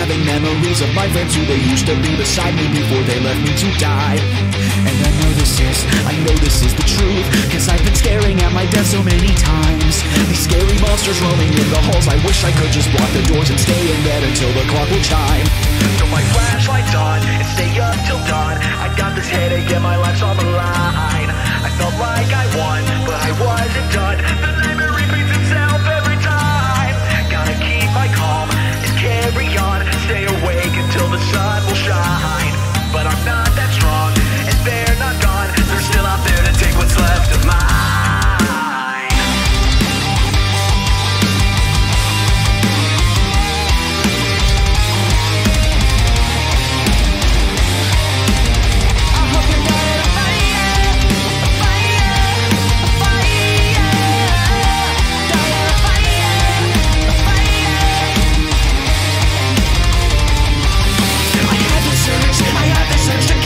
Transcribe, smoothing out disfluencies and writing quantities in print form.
Having memories of my friends who they used to be beside me before they left me to die. And I know this is the truth, cause I've been staring at my death so many times. These scary monsters roaming in the halls, I wish I could just block the doors and stay in bed until the clock will chime. Throw my flashlights on and stay up till dawn. I got this headache and my life's on the line. I felt like I won, but I wasn't done. The nightmare repeats itself every time. Gotta keep my calm and carry on. Stay awake until the sun will shine. But I'm not that strong, and they're not gone. They're still out there to take what's left of mine. I had to search